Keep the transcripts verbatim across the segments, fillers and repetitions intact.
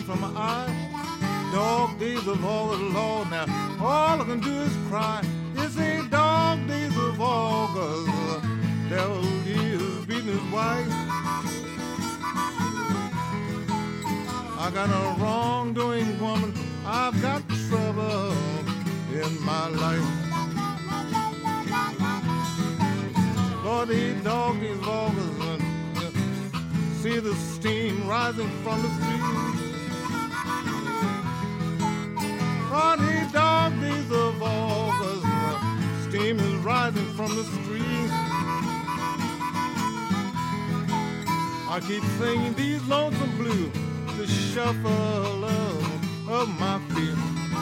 from my eye. Dog days of August, Lord, now all I can do is cry. This ain't dog days of August. Devil is beating his wife. I got a wrongdoing woman. I've got trouble in my life. Lord, these dog days of August. See the steam rising from the street. On these dog days of August, steam is rising from the street. I keep singing these lonesome blues, the shuffle of, of my feet.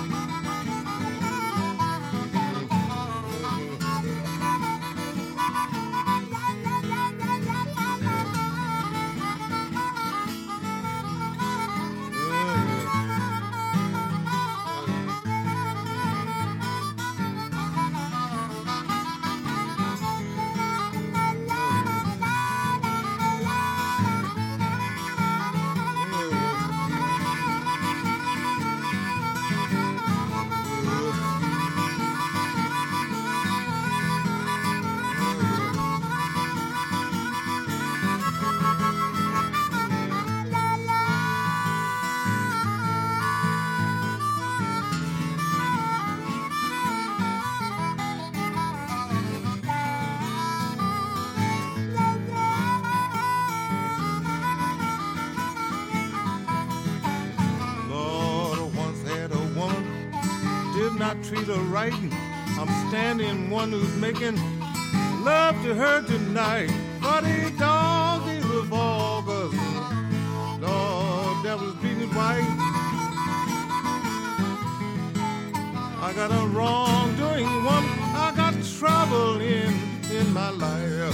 Treat her right. I'm standing one who's making love to her tonight. But he dog is of August. Lord, devil's beating his wife. I got a wrongdoing woman. I got trouble in in my life.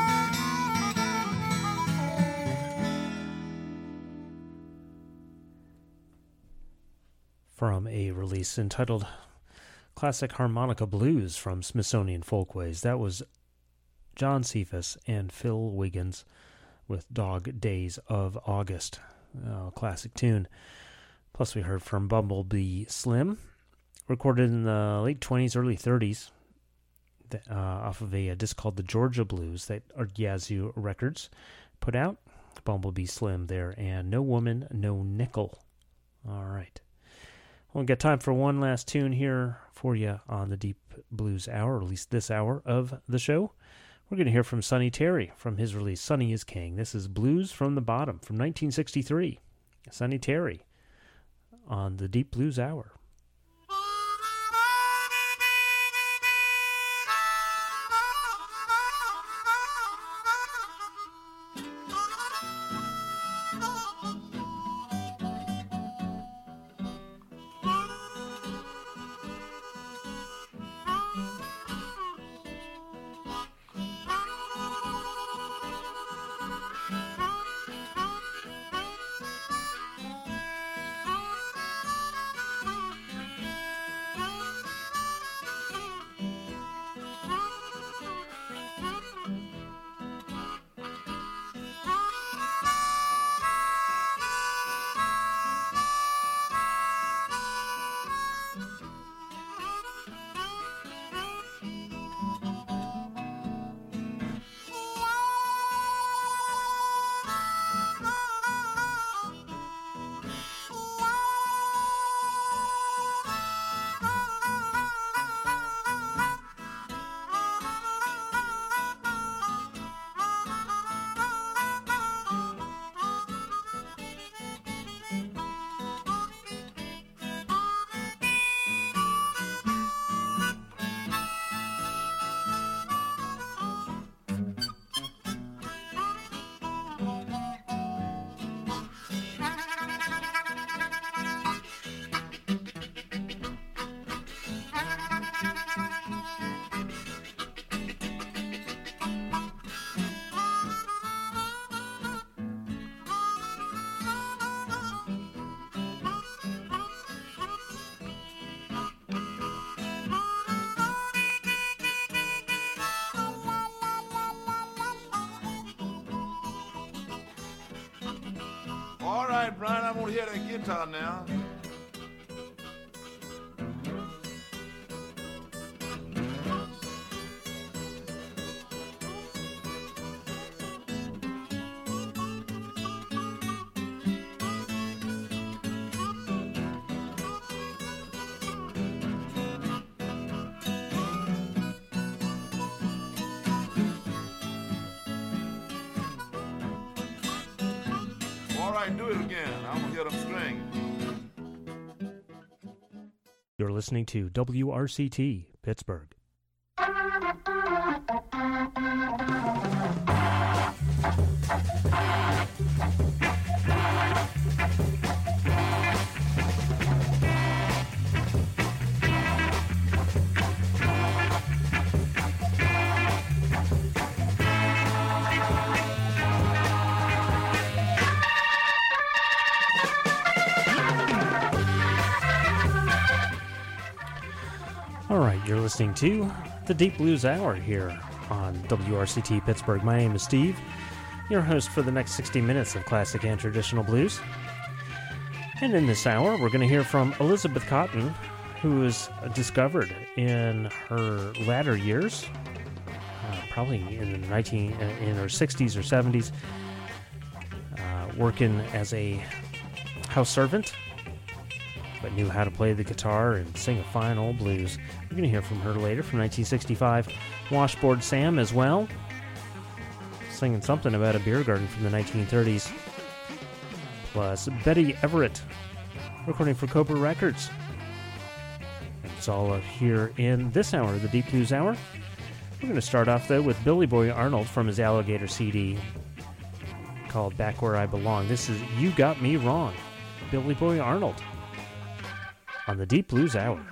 From a release entitled Classic Harmonica Blues from Smithsonian Folkways. That was John Cephas and Phil Wiggins with Dog Days of August. Oh, classic tune. Plus we heard from Bumblebee Slim, recorded in the late twenties, early thirties, uh, off of a, a disc called The Georgia Blues that Art Yazoo Records put out. Bumblebee Slim there, and No Woman, No Nickel. All right. We'll get time for one last tune here for you on the Deep Blues Hour, or at least this hour of the show. We're going to hear from Sonny Terry from his release, Sonny is King. This is Blues from the Bottom from nineteen sixty-three. Sonny Terry on the Deep Blues Hour. All right, Brian, I want to hear that guitar now. Do it again. I'm gonna hear them strings. You're listening to W R C T Pittsburgh. All right, you're listening to the Deep Blues Hour here on W R C T Pittsburgh. My name is Steve, your host for the next sixty minutes of classic and traditional blues. And in this hour, we're going to hear from Elizabeth Cotten, who was discovered in her latter years, uh, probably in the nineteen in her sixties or seventies, uh, working as a house servant, but knew how to play the guitar and sing a fine old blues. We're going to hear from her later, from nineteen sixty-five. Washboard Sam as well, singing something about a beer garden from the nineteen thirties. Plus Betty Everett, recording for Cobra Records. And it's all here in this hour, the Deep Blues Hour. We're going to start off, though, with Billy Boy Arnold from his Alligator C D called Back Where I Belong. This is You Got Me Wrong, Billy Boy Arnold, on the Deep Blues Hour.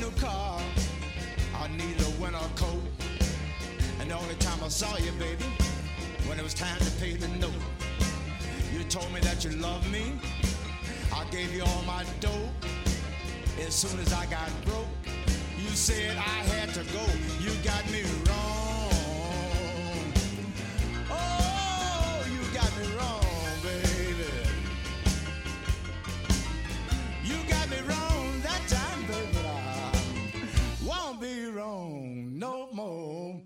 new car, I need a winter coat. And the only time I saw you, baby, when it was time to pay the note. You told me that you loved me. I gave you all my dough. As soon as I got broke, you said I had to go. You got me wrong. Oh, you got me wrong, baby. You got me wrong that time, baby. I won't be wrong no more.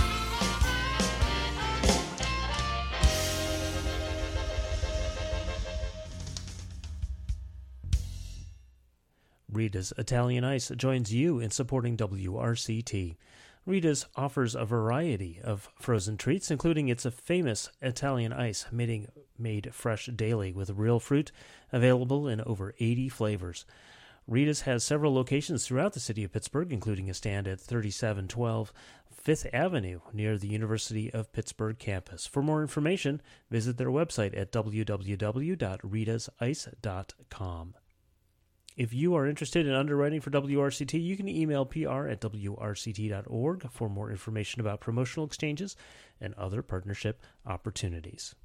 Rita's Italian Ice joins you in supporting W R C T. Rita's offers a variety of frozen treats, including its famous Italian Ice made, made fresh daily with real fruit, available in over eighty flavors. Rita's has several locations throughout the city of Pittsburgh, including a stand at thirty-seven twelve Fifth Avenue near the University of Pittsburgh campus. For more information, visit their website at w w w dot ritas ice dot com. If you are interested in underwriting for W R C T, you can email P R at w r c t dot org for more information about promotional exchanges and other partnership opportunities.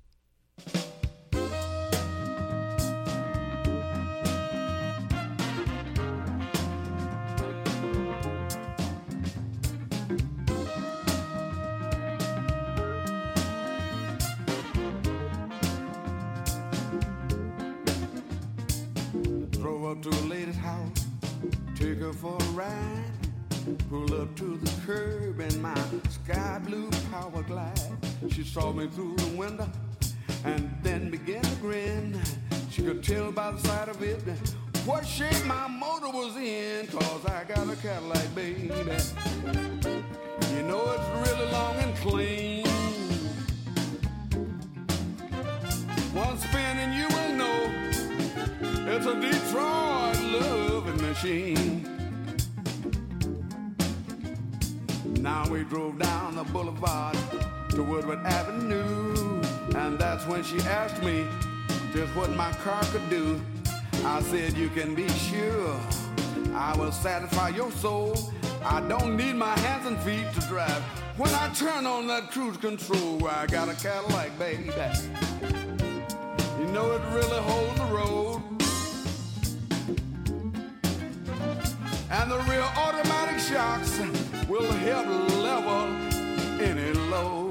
Up to a lady's house, take her for a ride, pull up to the curb in my sky blue power glide. She saw me through the window and then began to grin. She could tell by the side of it what shape my motor was in, cause I got a Cadillac, baby. You know it's really long and clean. One spin and you will know it's a Detroit loving machine. Now we drove down the boulevard to Woodward Avenue, and that's when she asked me just what my car could do. I said, you can be sure I will satisfy your soul. I don't need my hands and feet to drive. When I turn on that cruise control, I got a Cadillac, baby. You know it really holds the road. And the real automatic shocks will help level any load.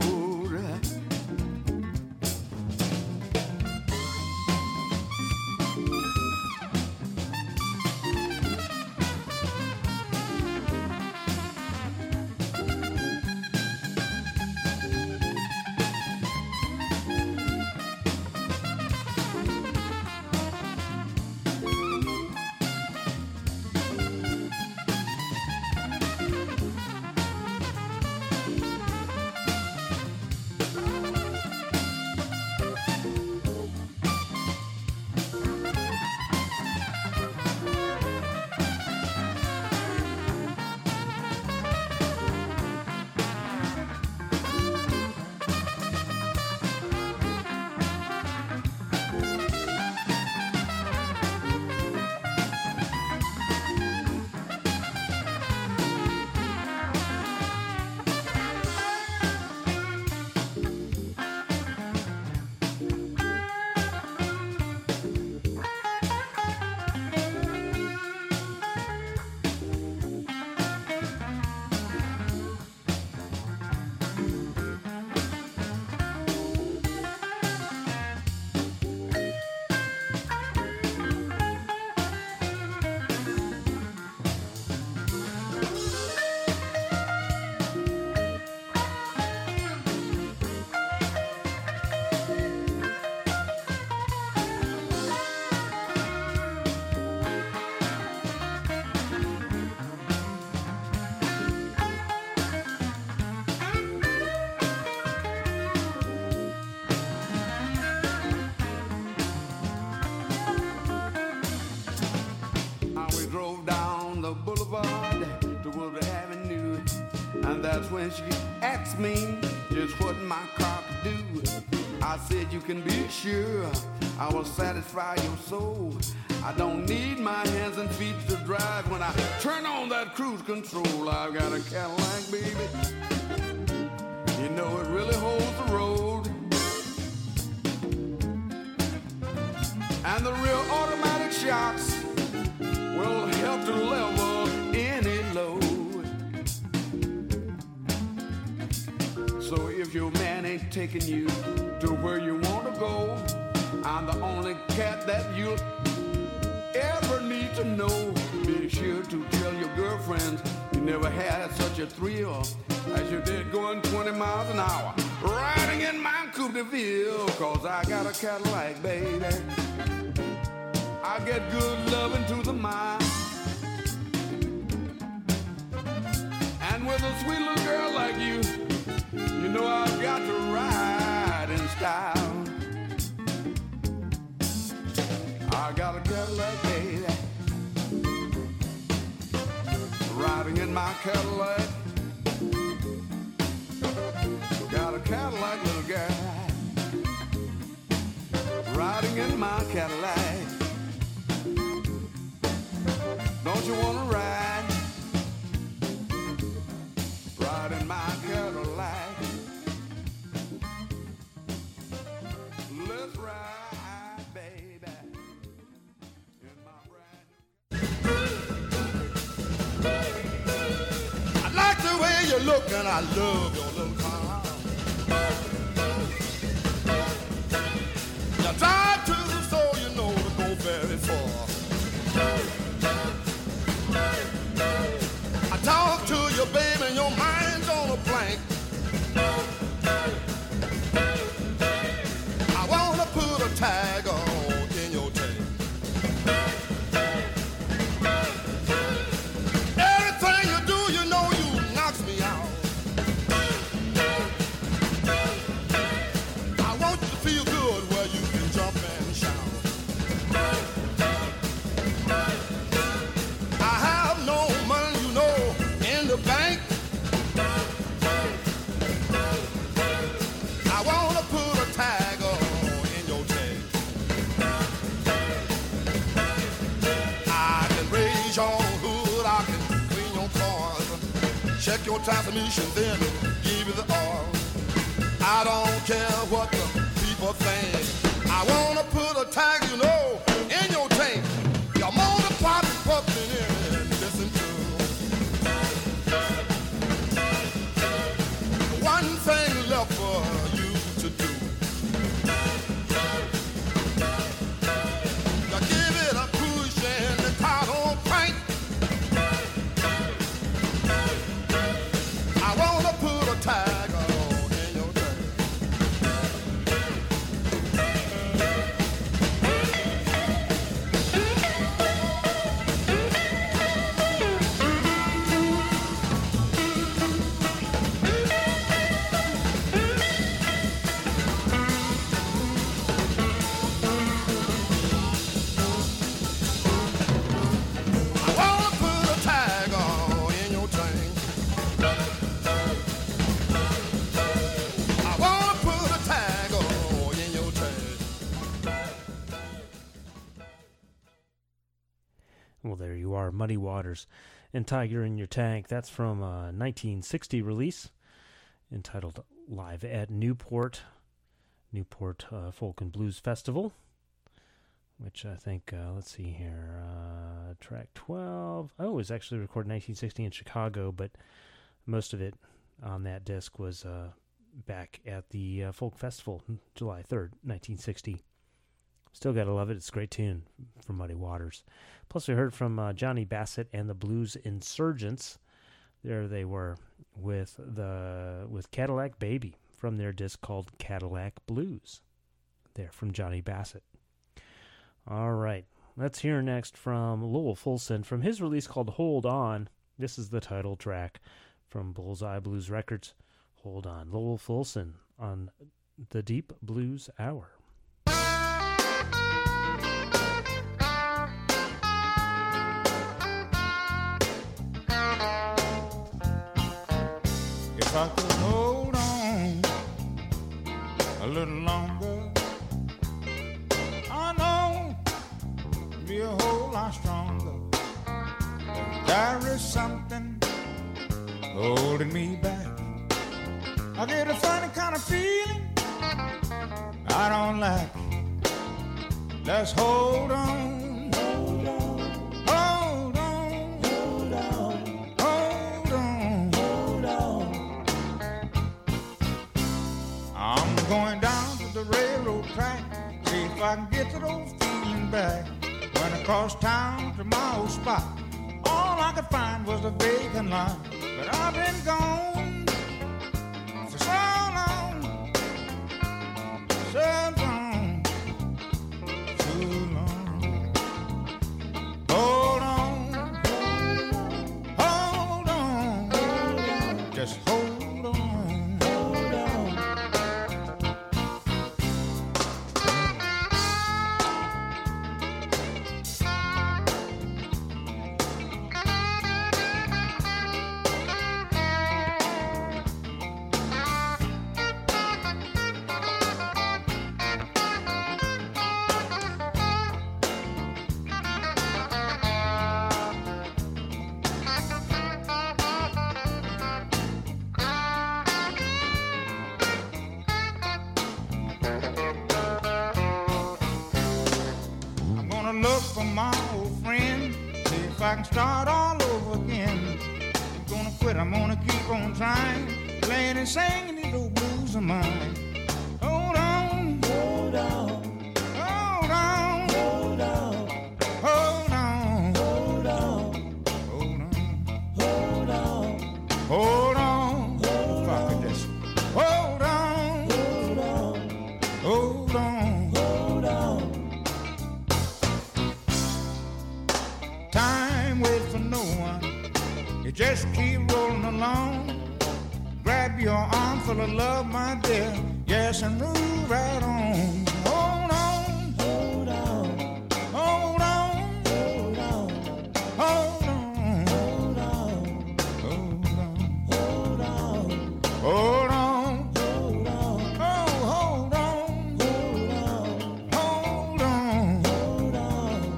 That's when she asked me just what my car could do. I said, you can be sure I will satisfy your soul. I don't need my hands and feet to drive when I turn on that cruise control. I've got a Cadillac, baby. You know it really holds the road. And the real automatic shocks will help to level any load. So if your man ain't taking you to where you want to go, I'm the only cat that you'll ever need to know. Be sure to tell your girlfriends you never had such a thrill as you did going twenty miles an hour riding in my Coupe de Ville. Cause I got a Cadillac, baby. I get good loving to the mind. And with a sweet little girl like you, you know I've got to ride in style. I got a Cadillac, baby. Riding in my Cadillac. Got a Cadillac, little girl. Riding in my Cadillac. Don't you wanna ride? Ride in my Cadillac. Let's ride, baby. In my brand new... I like the way you look and I love your little car. You drive to the store, you know to go very far. I talk to you, baby, and your mind's on a blank. I wanna put a tag on in your tank. Everything you do, you know you knocks me out. I want you to feel good where you can jump and shout. Bank. I wanna put a tag on in your tank. I can raise your hood, I can clean your cars, check your transmission, then give you the oil. I don't care what the people think. I wanna put a tag, you know, in your tank. Your motor pop pumping in and listen to. One thing left for you to do. Now give it a push and the car don't crank. I wanna put a tag on in your tank. Well, there you are, Muddy Waters and Tiger in Your Tank. That's from a nineteen sixty release entitled Live at Newport, Newport uh, Folk and Blues Festival, which I think, uh, let's see here, uh, track twelve. Oh, it was actually recorded in nineteen sixty in Chicago, but most of it on that disc was uh, back at the uh, Folk Festival, July third, nineteen sixty. Still gotta love it. It's a great tune from Muddy Waters. Plus, we heard from uh, Johnny Bassett and the Blues Insurgents. There they were with the with Cadillac Baby from their disc called Cadillac Blues. There from Johnny Bassett. All right, let's hear next from Lowell Fulson from his release called Hold On. This is the title track from Bullseye Blues Records. Hold On. Lowell Fulson on the Deep Blues Hour. If I could hold on a little longer, I know be a whole lot stronger. There is something holding me back. I get a funny kind of feeling I don't like. Let's hold on, hold on, hold on, hold on, hold on, hold on. I'm going down to the railroad track, see if I can get to those feelings back. When I crossed town to my old spot, all I could find was a vacant lot. But I've been gone for so long, so long, too long. Hold on, hold on, just hold on. Look for my old friend, see if I can start all over again. I'm gonna quit, I'm gonna keep on trying, playing and singing these old blues of mine. Hold on, hold on, hold on, hold on, hold on, hold on, hold on, hold on, hold on, if I could just hold on, hold on, hold on. Time waits for no one. You just keep rolling along. Grab your arm full of love, my dear. Yes, and move right on. Hold on, hold on, hold on, hold on, hold on, hold on, hold on, hold on, hold on, hold on, oh, hold on, hold on, hold on, hold on.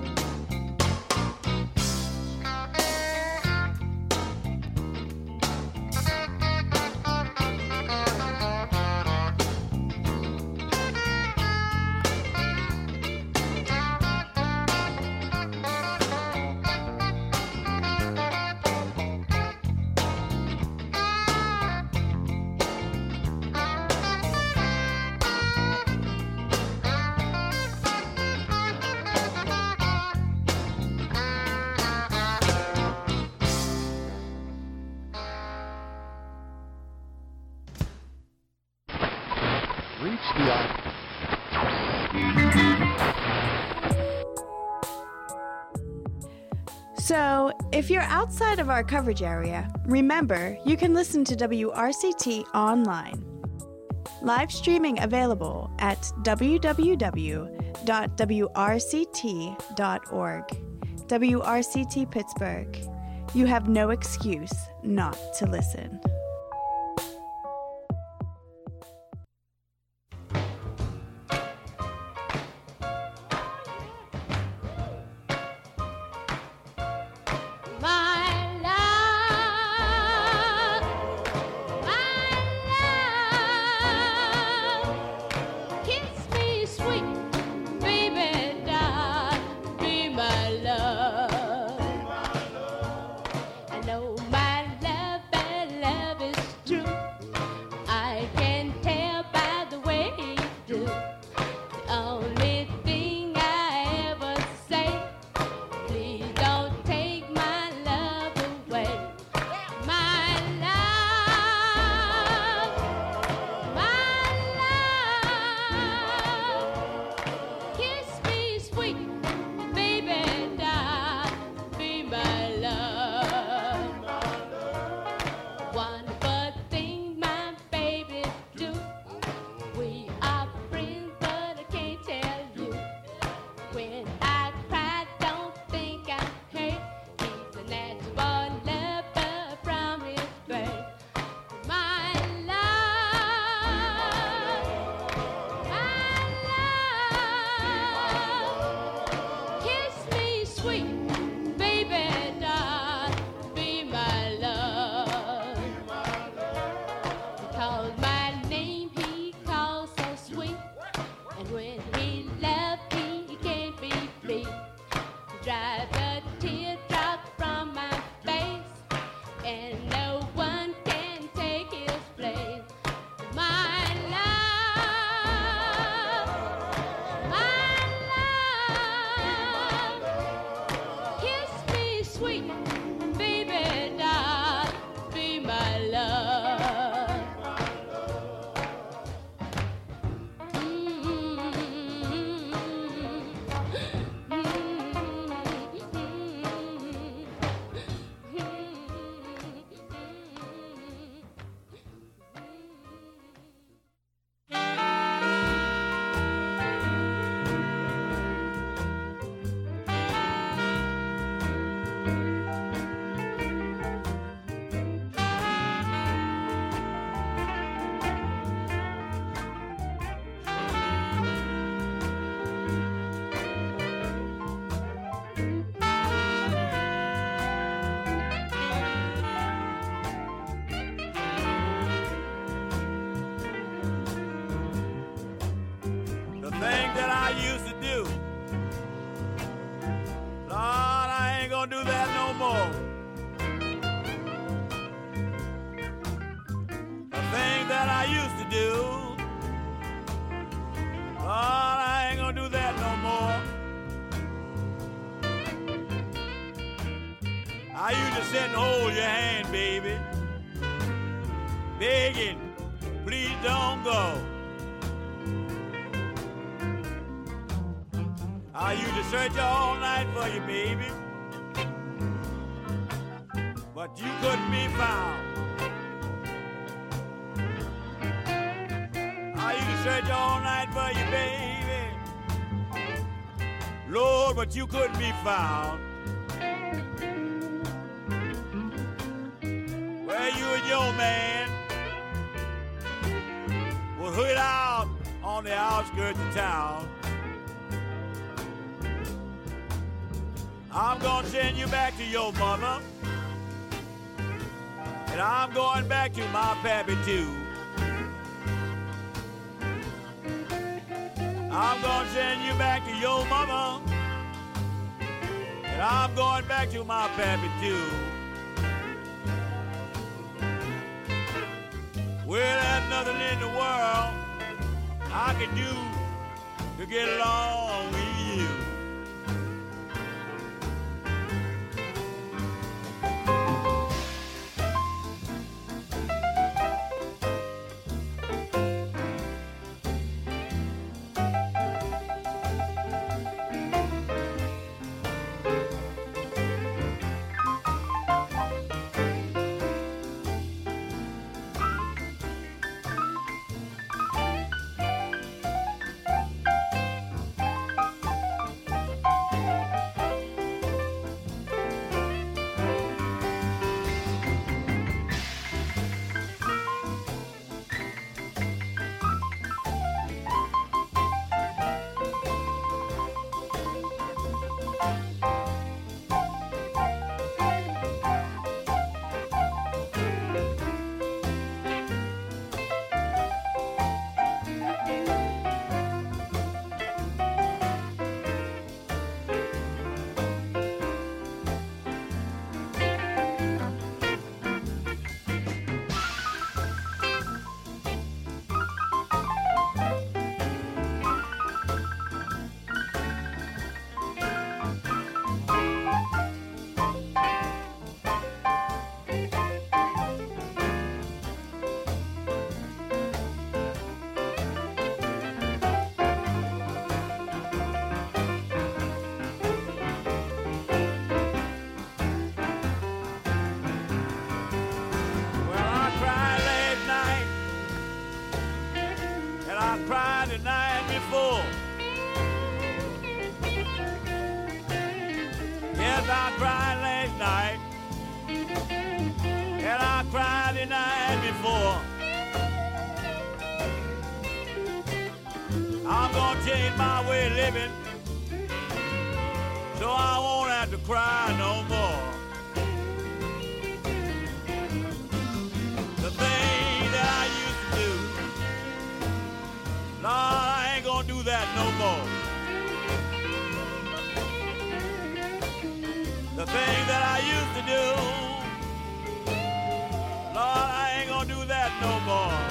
So, if you're outside of our coverage area, remember you can listen to W R C T online. Live streaming available at w w w dot w r c t dot org. W R C T Pittsburgh. You have no excuse not to listen. Love, dry the teardrop from my face, and no one can take his place. My love, my love, kiss me sweet, baby doll, be my love. The thing that I used to do, Lord, I ain't gonna do that no more. The thing that I used to do, Lord, I ain't gonna do that no more. I used to sit and hold your hand, baby, begging, please don't go. I used to search all night for you, baby, but you couldn't be found. I used to search all night for you, baby, Lord, but you couldn't be found. Well, you and your man was hid out on the outskirts of town. I'm gonna send you back to your mother, and I'm going back to my pappy too. I'm gonna send you back to your mama, and I'm going back to my pappy too. Well, there's nothing in the world I can do to get along with you. I cried last night, and I cried the night before. I'm gonna change my way of living, so I won't have to cry no more. The thing that I used to do, Lord, I ain't gonna do that no more. things that I used to do. Lord, I ain't gonna do that no more.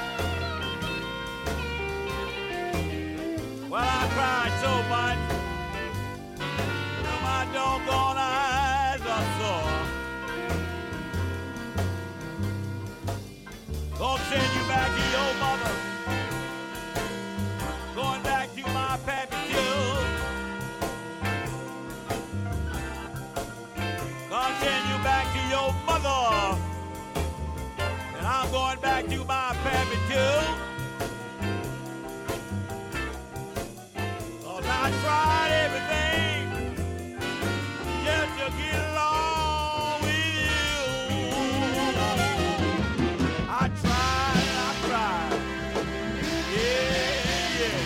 Well, I cried so much, till my doggone eyes are sore. Gonna send you back to your mother, going back to my pappy too. Gonna send you back to your mother, and I'm going back to my pappy too. Cause I tried everything just to get along with you. I tried and I tried. Yeah, yeah.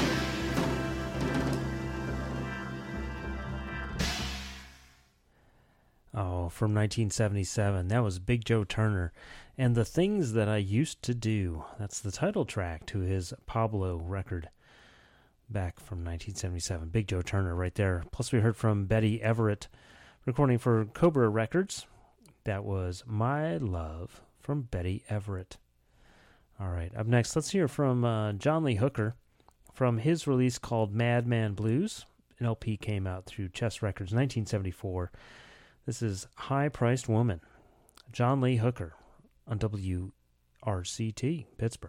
Oh, from nineteen seventy-seven. That was Big Joe Turner and The Things That I Used to Do. That's the title track to his Pablo record back from nineteen seventy-seven. Big Joe Turner right there. Plus we heard from Betty Everett recording for Cobra Records. That was My Love from Betty Everett. All right, up next, let's hear from uh, John Lee Hooker from his release called Madman Blues. An L P came out through Chess Records nineteen seventy-four. This is High Priced Woman. John Lee Hooker on W R C T, Pittsburgh.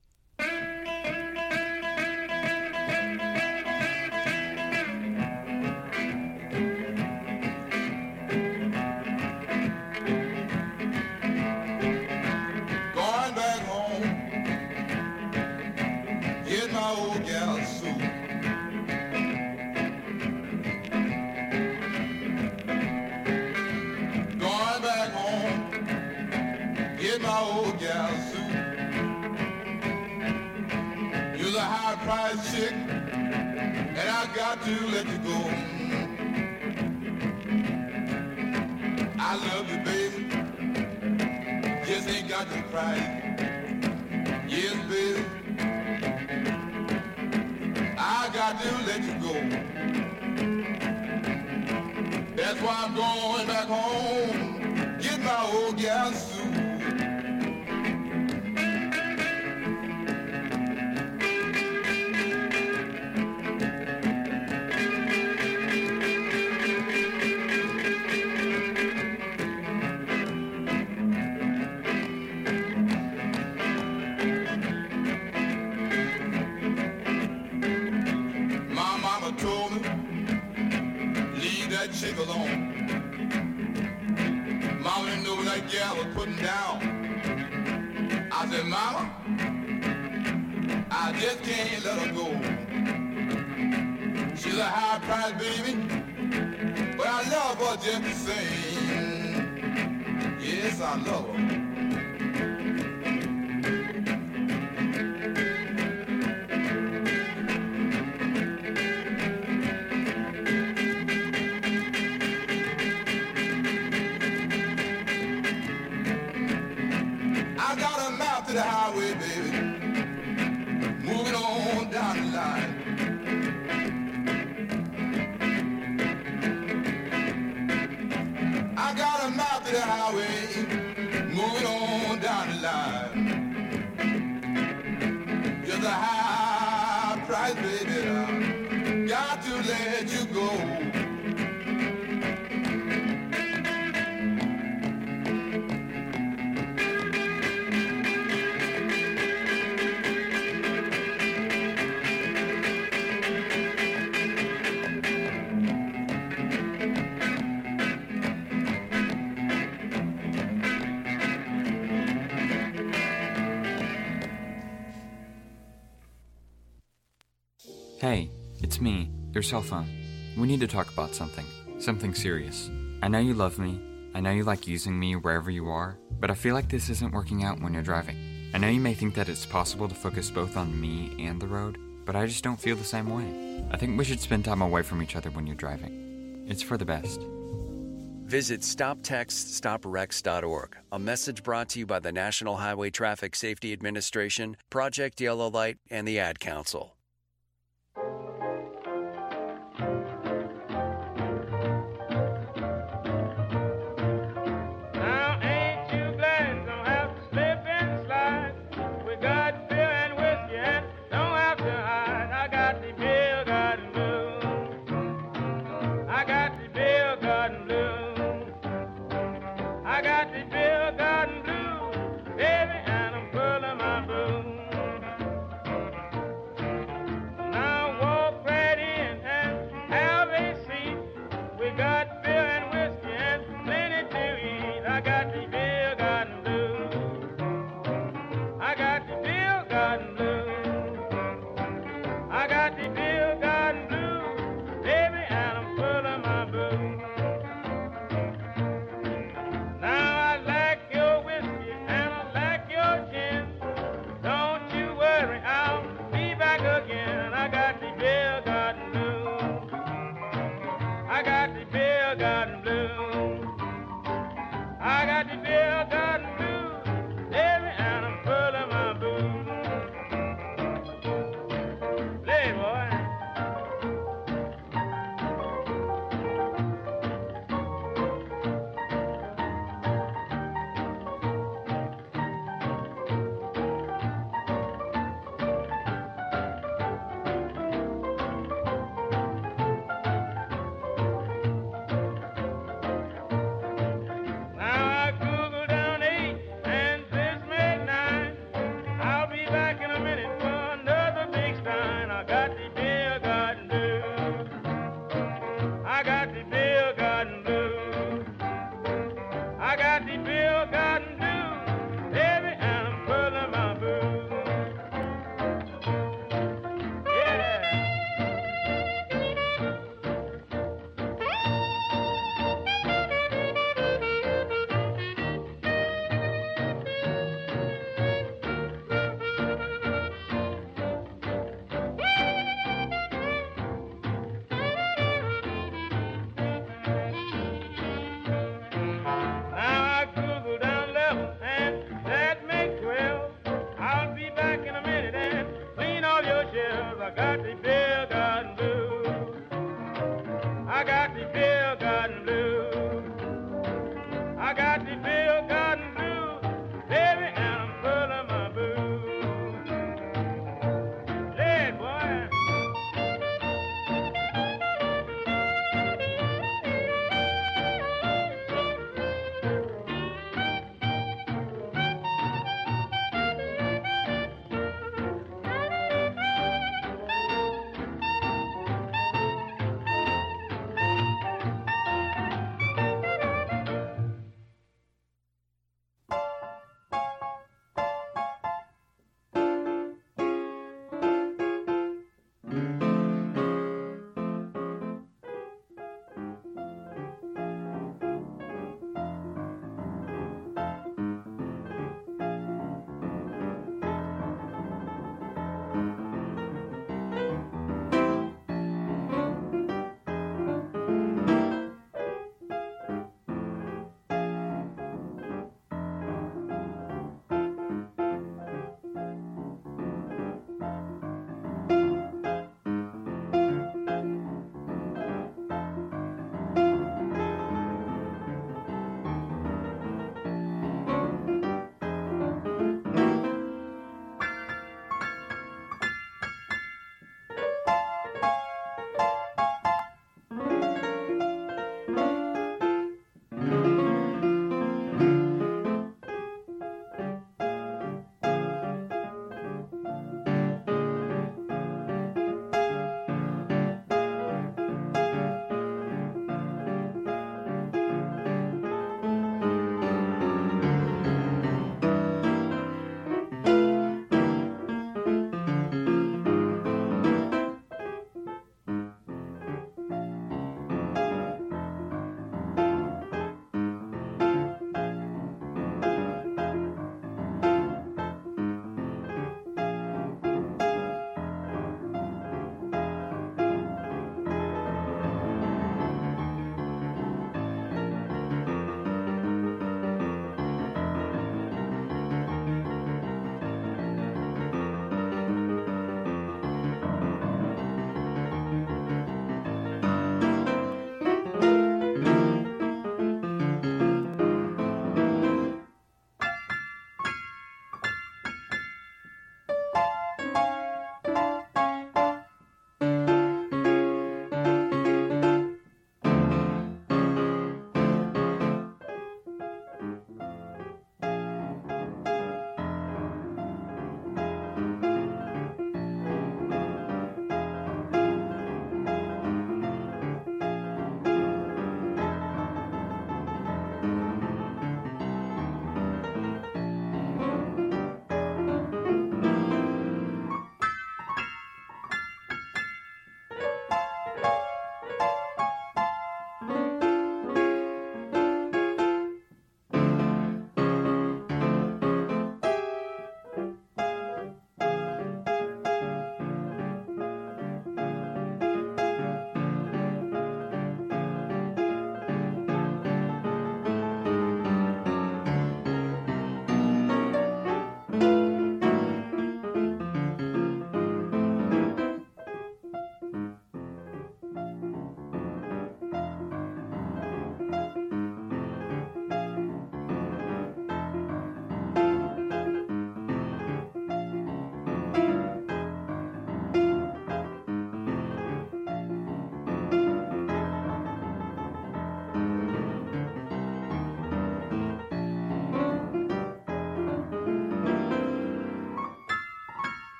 Going back home, get my old gal suit. Going back home, get my old gal suit. You're a high-priced chick, and I got to let you go. I love you, baby. Just ain't got the price. Yes, baby. I got to let you go. That's why I'm going back home. Get my old gal suit. My mama told me, leave that chick alone. Mama didn't know what that gal was putting down. I said, Mama, I just can't let her go. She's a high-priced baby, but I love her just the same. Yes, I love her. I got a mouth to the highway, baby, moving on down the line. I got a mouth to the highway, moving on down the line. Just a high price, baby, I got to let you go. Hey, it's me, your cell phone. We need to talk about something. Something serious. I know you love me. I know you like using me wherever you are, but I feel like this isn't working out when you're driving. I know you may think that it's possible to focus both on me and the road, but I just don't feel the same way. I think we should spend time away from each other when you're driving. It's for the best. Visit stop text stop wrecks dot org. A message brought to you by the National Highway Traffic Safety Administration, Project Yellow Light, and the Ad Council. garden blues. I got the beer garden blues, baby, and I'm full of my booze. Play, boy.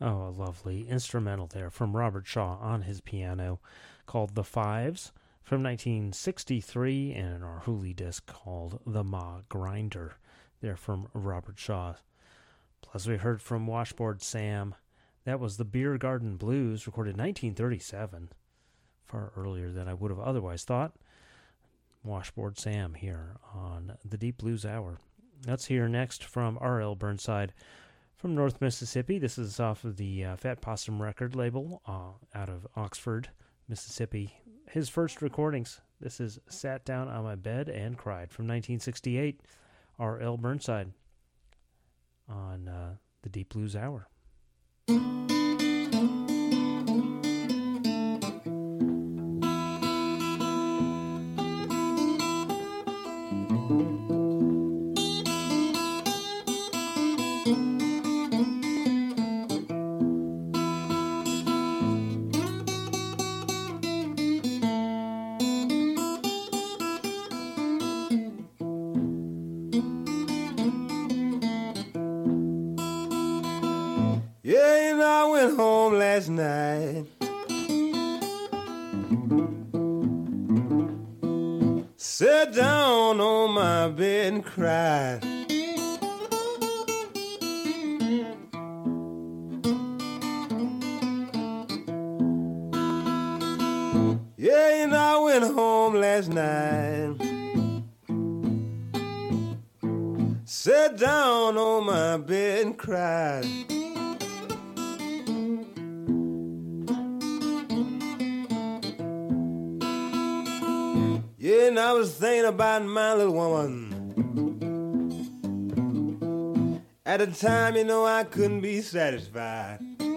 Oh, a lovely instrumental there from Robert Shaw on his piano called The Fives from nineteen sixty-three, and our Hooli disc called The Ma Grinder there from Robert Shaw. Plus we heard from Washboard Sam. That was the Beer Garden Blues, recorded nineteen thirty-seven, far earlier than I would have otherwise thought. Washboard Sam here on the Deep Blues Hour. Let's hear next from R L Burnside from North Mississippi. This is off of the uh, Fat Possum record label uh, out of Oxford, Mississippi. His first recordings. This is Sat Down on My Bed and Cried from nineteen sixty-eight. R L Burnside on uh, the Deep Blues Hour. Last night, sat down on my bed and cried. Yeah, and I went home last night, sat down on my bed and cried. And I was thinking about my little woman. At the time, you know, I couldn't be satisfied.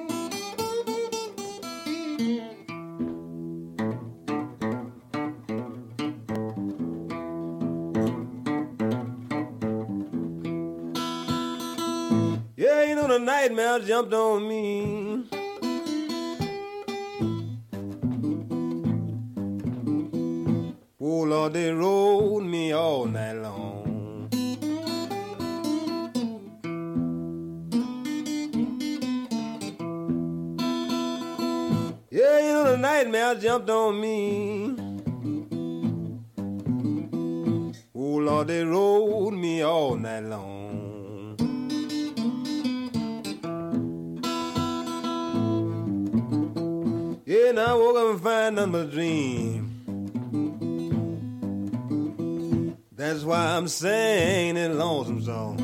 Yeah, you know, the nightmare jumped on me. Oh, Lord, they rode me all night long. Yeah, you know, the nightmare jumped on me. Oh, Lord, they rode me all night long. Yeah, and I woke up and find nothing but a dream. That's why I'm singing a lonesome song.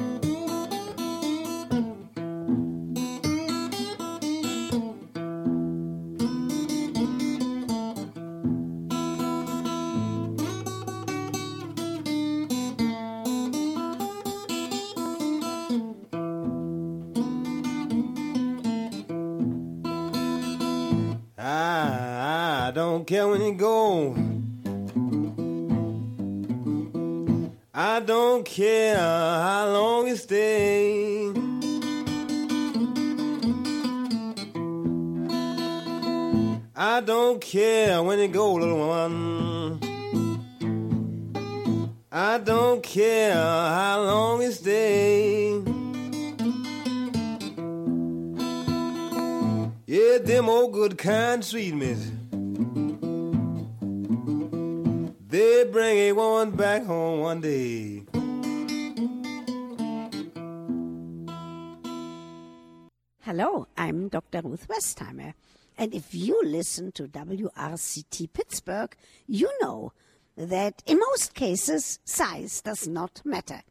I, I don't care when you go. I don't care how long you stay. I don't care when you go, little one. I don't care how long you stay. Yeah, them old good kind sweet miss, they bring a woman back home one day. Hello, I'm Doctor Ruth Westheimer. And if you listen to W R C T Pittsburgh, you know that in most cases, size does not matter.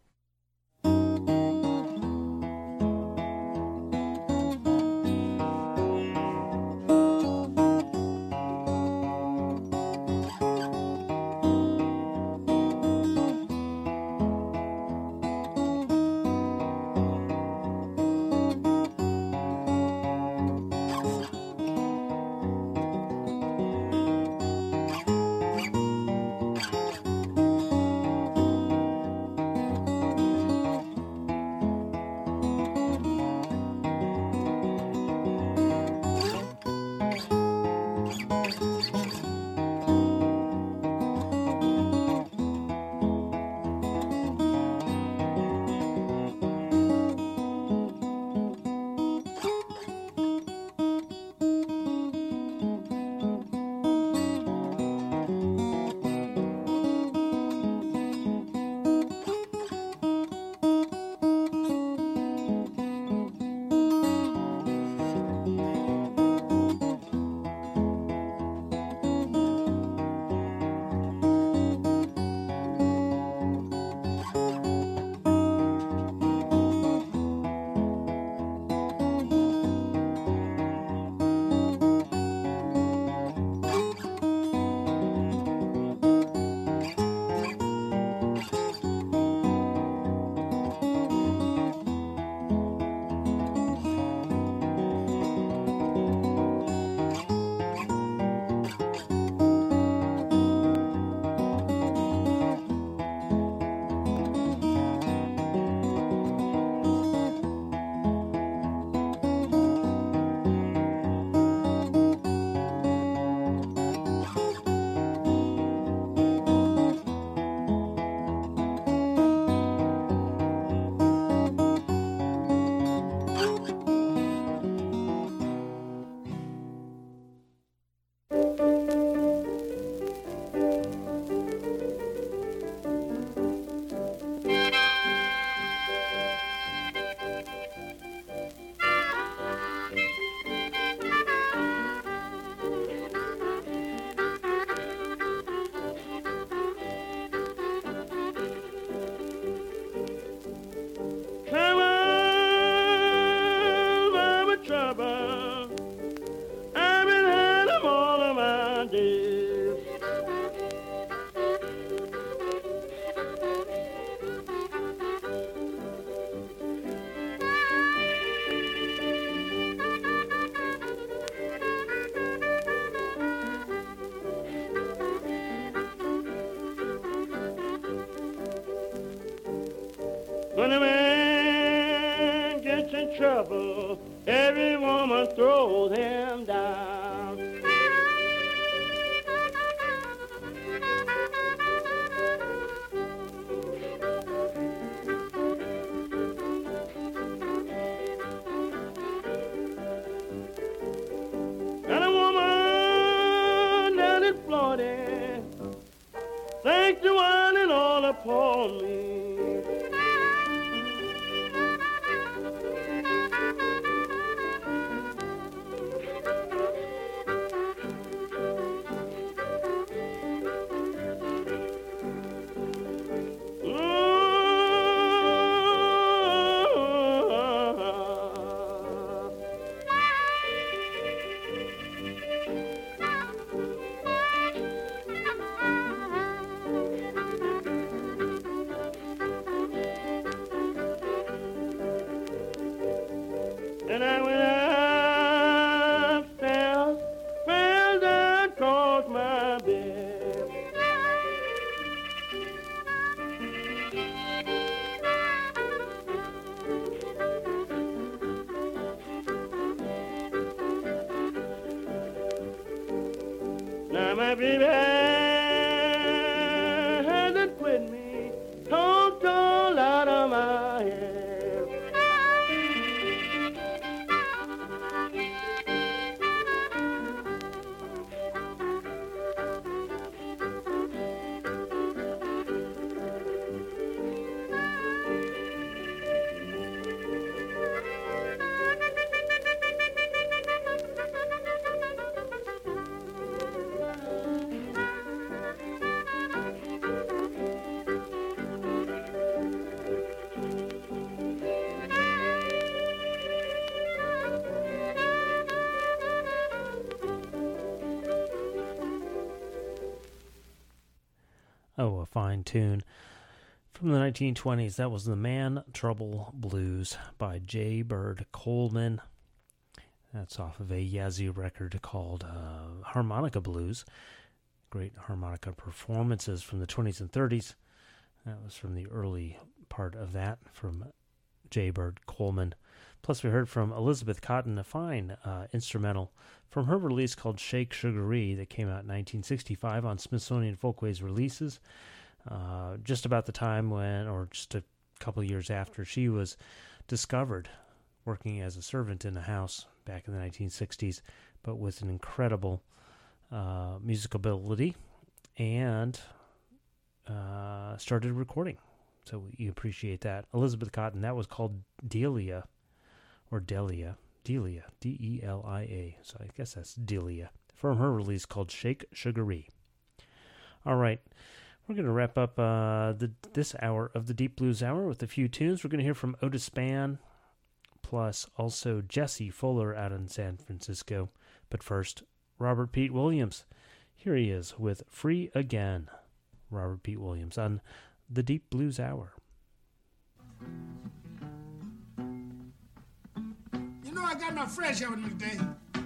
When a man gets in trouble, every woman throws him down. And a woman down in Florida thanks the one and all upon me. And I went upstairs, fell down across my bed. Now my baby hasn't quit me, talked all out of my head. Oh, a fine tune. From the nineteen twenties, that was the Man Trouble Blues by J. Bird Coleman. That's off of a Yazzie record called uh, Harmonica Blues. Great harmonica performances from the twenties and thirties. That was from the early part of that, from J. Bird Coleman. Plus, we heard from Elizabeth Cotten, a fine uh, instrumental from her release called Shake Sugaree that came out in nineteen sixty-five on Smithsonian Folkways Releases, uh, just about the time when, or just a couple of years after, she was discovered working as a servant in a house back in the nineteen sixties, but with an incredible uh, musical ability, and uh, started recording. So you appreciate that. Elizabeth Cotten, that was called Delia, or Delia, Delia, D E L I A. So I guess that's Delia, from her release called Shake Sugaree. All right, we're going to wrap up uh, the this hour of the Deep Blues Hour with a few tunes. We're going to hear from Otis Spann, plus also Jesse Fuller out in San Francisco. But first, Robert Pete Williams. Here he is with Free Again. Robert Pete Williams on the Deep Blues Hour. You know, I got my friends here with me today.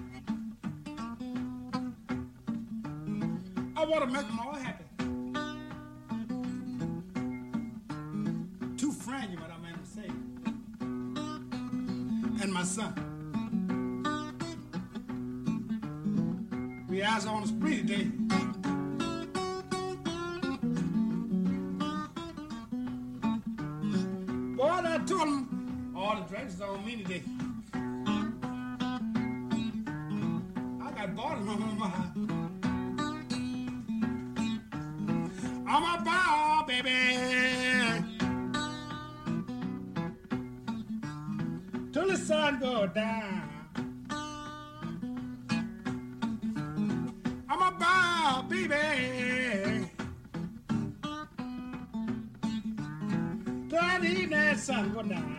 I want to make them all happy. Two friends, you might I mean to say, and my son. We eyes on the spree today. Boy, I told them all the drinks is on me today. I got bottles on my heart. I'm a ball, baby. Till the sun go down. I'm a ball, baby. Till I need that sun go down.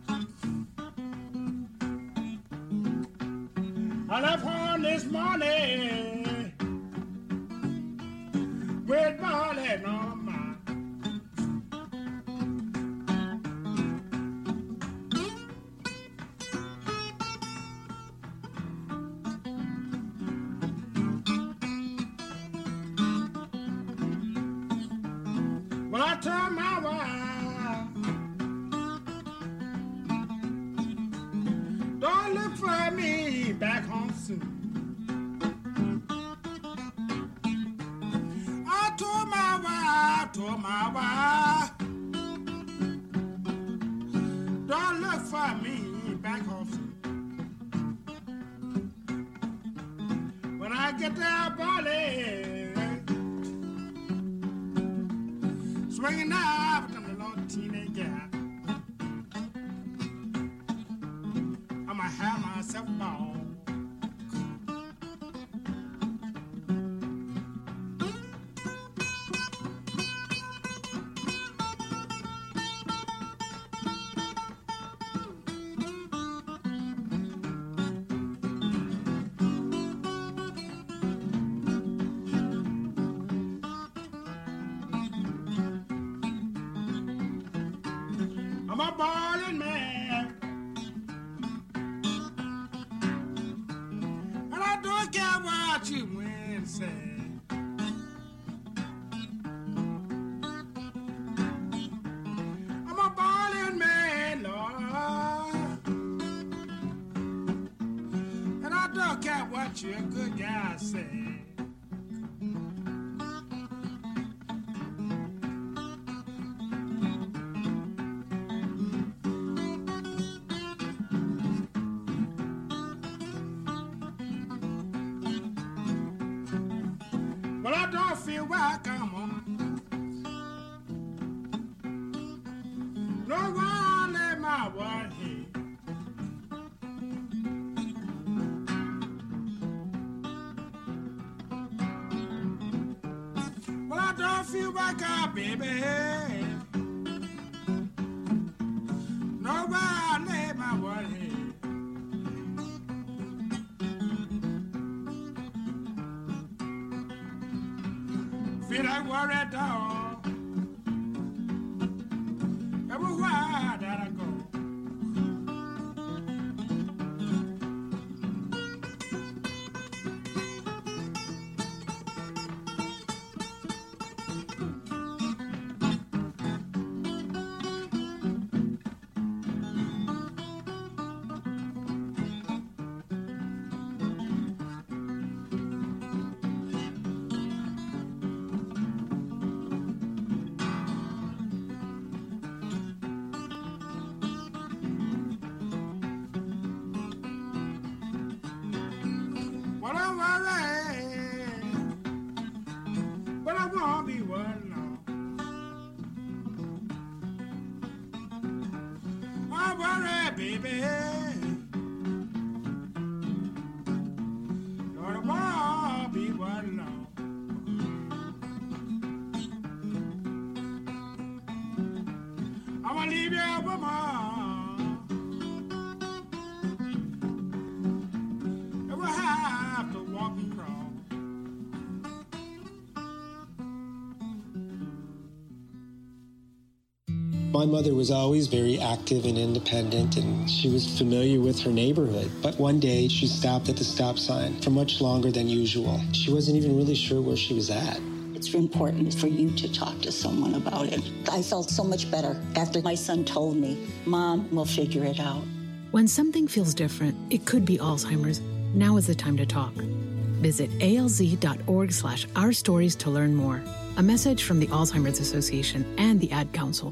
I left home this morning with ballin' on my. Well, I told my wife soon. I told my wife, told my wife, don't look for me back home soon. When I get there, Bali, swinging out with them little teenage gal, I'ma have myself a ball. I'm a ballin' man, and I don't care what you win say. I'm a ballin' man, Lord, and I don't care what you good guys say. Well, I don't feel like I'm on. No one let my one head. Well, I don't feel like a baby. No one let my one head. Feel like worried dog. Everywhere that I go. Well, I'm worried, but I won't be worried long. I'm worried, baby. Lord, I won't be worried long. I'm gonna leave you, woman. Ever have to walk and crawl. My mother was always very active and independent, and she was familiar with her neighborhood. But one day, she stopped at the stop sign for much longer than usual. She wasn't even really sure where she was at. It's important for you to talk to someone about it. I felt so much better after my son told me, Mom, we'll figure it out. When something feels different, it could be Alzheimer's. Now is the time to talk. Visit alz.org slash our stories to learn more. A message from the Alzheimer's Association and the Ad Council.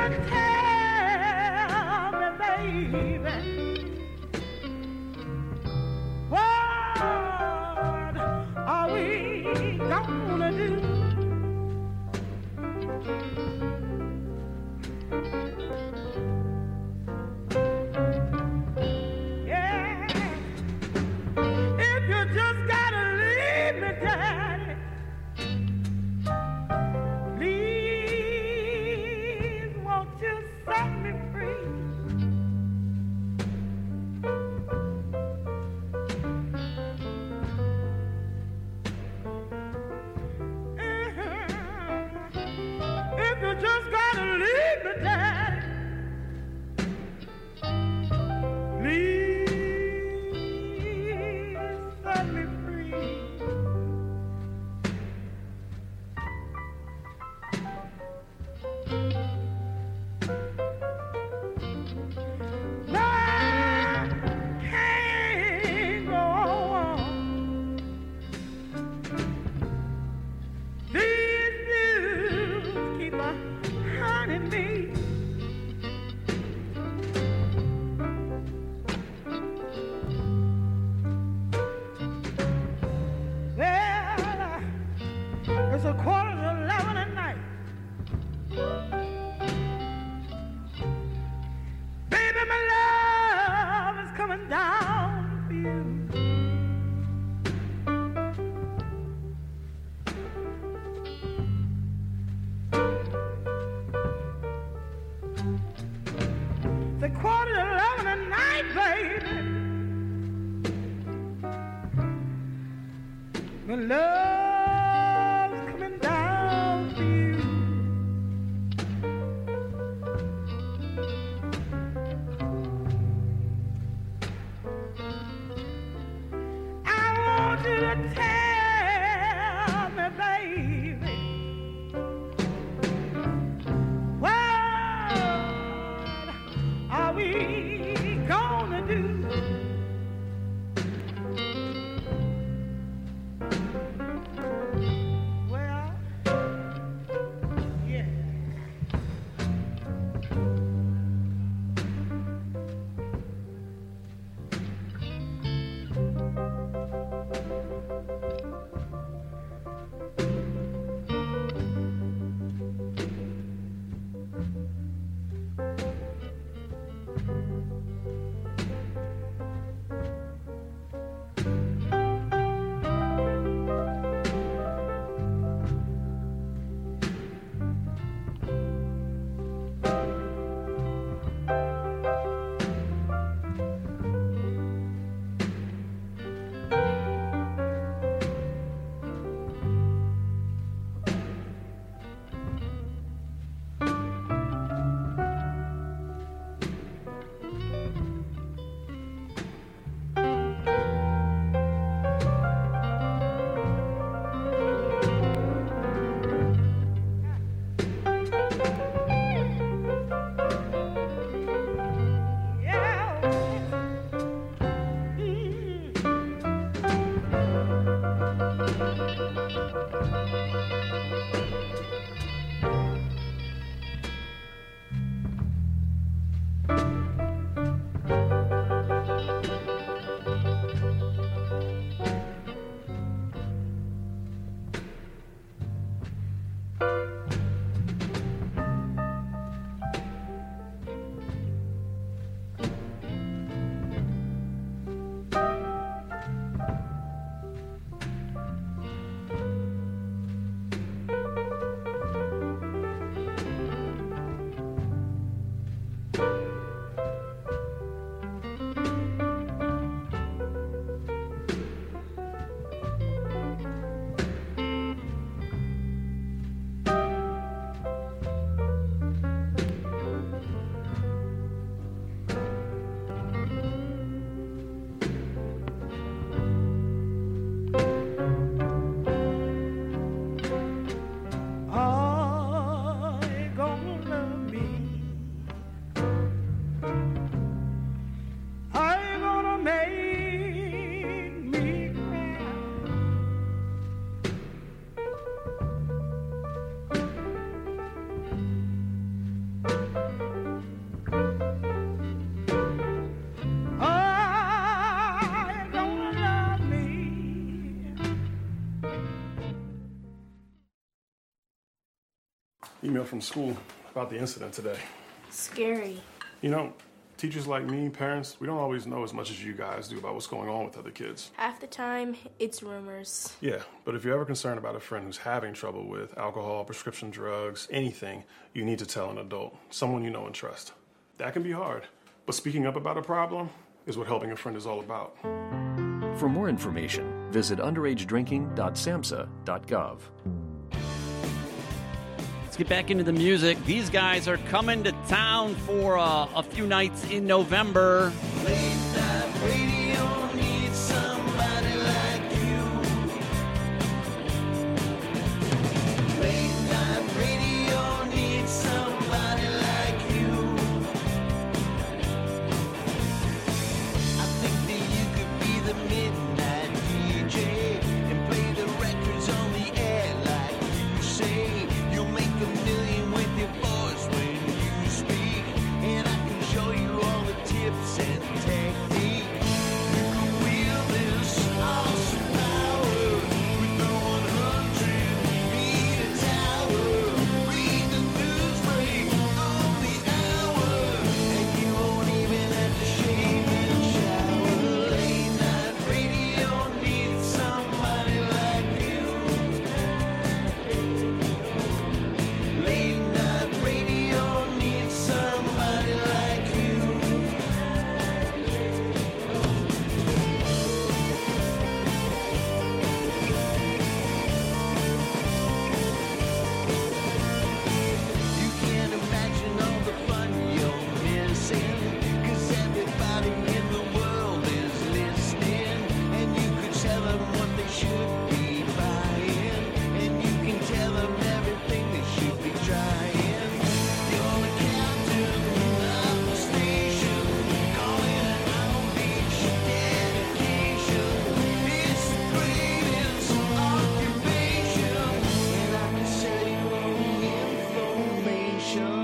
tell me, baby, what are we gonna do? Yeah, if you just gotta leave me, Daddy, please won't you set me free? If you just gotta leave me, Daddy, please set me free. I can't go on. These blues keep on haunting me. Well, it's a quarter to eleven at night. Baby, my love is coming down for you. It's a quarter to eleven at night, baby. My love's coming down for you. I want you to tell me, baby, what are we gonna do? Well, yeah. Email from school about the incident today. Scary. You know, teachers like me, parents, we don't always know as much as you guys do about what's going on with other kids. Half the time, it's rumors. Yeah, but if you're ever concerned about a friend who's having trouble with alcohol, prescription drugs, anything, you need to tell an adult, someone you know and trust. That can be hard, but speaking up about a problem is what helping a friend is all about. For more information, visit underage drinking dot samhsa dot gov. Let's get back into the music. These guys are coming to town for uh, a few nights in November. Late night radio needs somebody like you. Late night radio needs somebody like you. I think that you could be the midnight D J and play the records on the air like you say. You'll make a million with your voice when you speak, and I can show you all the tips and technique. You can wield this awesome power with the one hundred meter tower. Read the news break on the hour, and you won't even have to shave and shower. Late night radio needs somebody like you. Late night radio needs somebody like you. You can't imagine all the fun you're missing, 'cause everybody in the world is listening, and you could tell them what they should be buying, and you can tell them everything they should be trying. You're the captain of the station, calling it on beach dedication. It's the greatest occupation, and I can sell you all the information.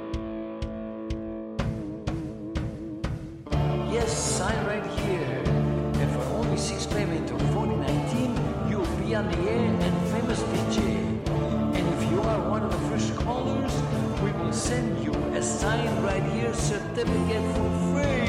Yes, sign right here. And for only six payment of forty nineteen, you'll be on the air and famous D J. And if you are one of the first callers, we will send you a sign right here certificate for free.